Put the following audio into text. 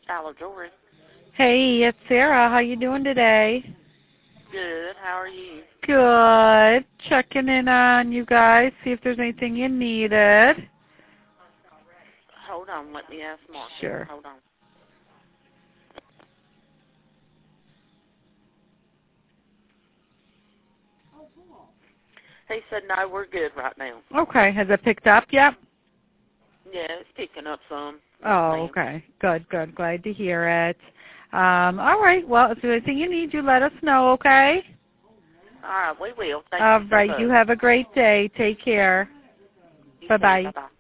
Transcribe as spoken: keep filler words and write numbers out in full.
Tyler Jordan. Hey, it's Sarah. How you doing today? Good. How are you? Good. Checking in on you guys, see if there's anything you needed. Hold on. Let me ask Mark. Sure. Hold on. He said, no, we're good right now. Okay. Has it picked up yet? Yeah, it's picking up some. Oh, okay. Good, good. Glad to hear it. Um, all right. Well, if there's anything you need, you let us know, okay? All right, we will. Thank All you so right. much. You have a great day. Take care. You too. Bye-bye. Bye-bye.